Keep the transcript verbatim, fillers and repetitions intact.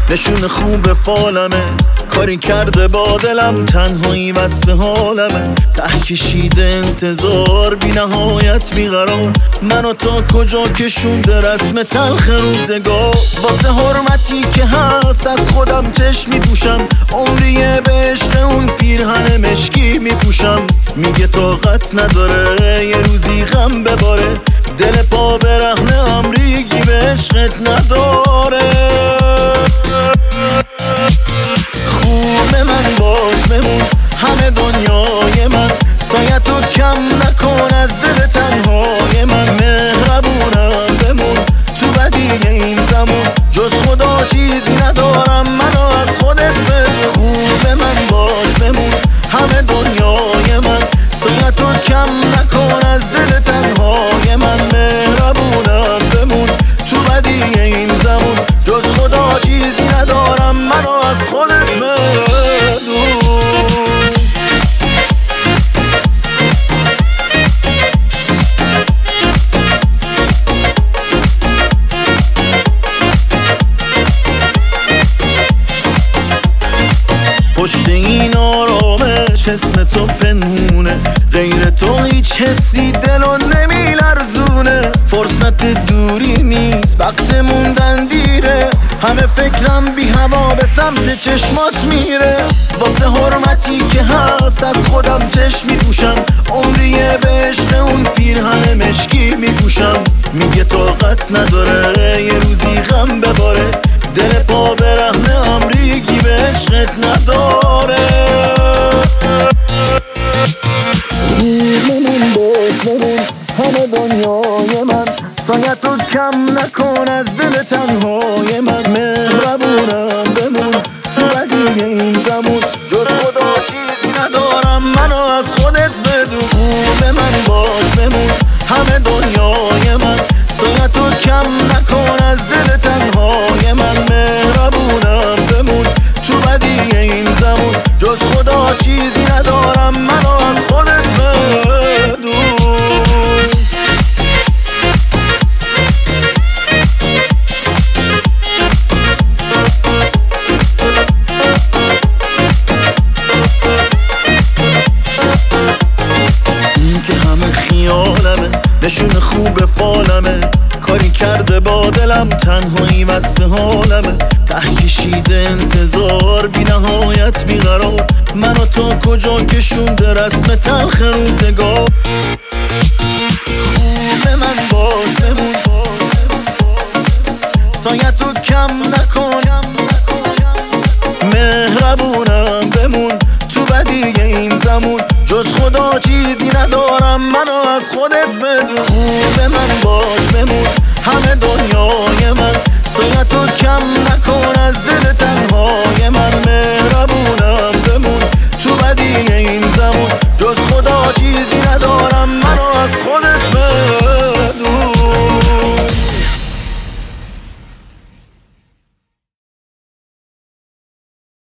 نشون خوب فالمه، کاری کرده با دلم، تنهایی وصف حالمه. ته کشیده انتظار، بی نهایت بیقرار، منو تا کجا کشونده رسم تلخ روزگار. واسه حرمتی که هست از خودم چشم میپوشم، عمریه به عشق اون پیرهن مشکی میپوشم. میگه طاقت نداره یه روزی غم بباره، دل پا برهنه امریگی به عشقت نداره. خوب من باش بمون، همه دنیای من، سایتو کم نکن از دل تنهای من. مهربونم بمون تو بدی این زمان، جز خدا چیزی ندارم، منو از خودت بگو. خوب من باش بمون، همه دنیای من، سایتو کم نکن از دل تنهای من. مهربونم بمون تو بدی این زمان، جز خدا چیزی ندارم، منو از خودت بگو. پشت این آرامش اسم تو پنهونه، غیر تو هیچ حسی دلو نمیلرزونه. فرصت دوری نیست، وقت موندن دیره، همه فکرم بی هوا به سمت چشمات میره. واسه حرمتی که هست از خودم چشم میپوشم، عمریه به عشق اون پیرهن مشکی میپوشم. میگه طاقت نداره یه روزی غم بباره، دل پا برهنه امریگی به عشقت نداره. من باش بمون، همه دنیای من، سایتو کم نکن از دل تنهای من. مهربونم بمون تو بدی این زمان، جز خدا چیزی ندارم، منو از خودت بدون. خوب من باش بمون، همه دنیای من، سایتو کم نکن از دل تنهای من. مهربونم بمون تو بدی این زمان، جز خدا چیزی ندارم، منو از خودت بدون. این که همه خیالمه، نشون خوب فالمه، کاری کرده با دلم، تنهایی وصف حالمه. ته کشیده انتظار، بی نهایت بیقرار، منو تا کجا کشونده رسم تلخ روزگار. خوب من باش بمون، سایتو کم نکن، مهربونم بمون تو بدی این زمان، جز خدا چیزی ندارم، منو از خودت بدون. خوب من باش بمون، همه دنیای من، سایتو کم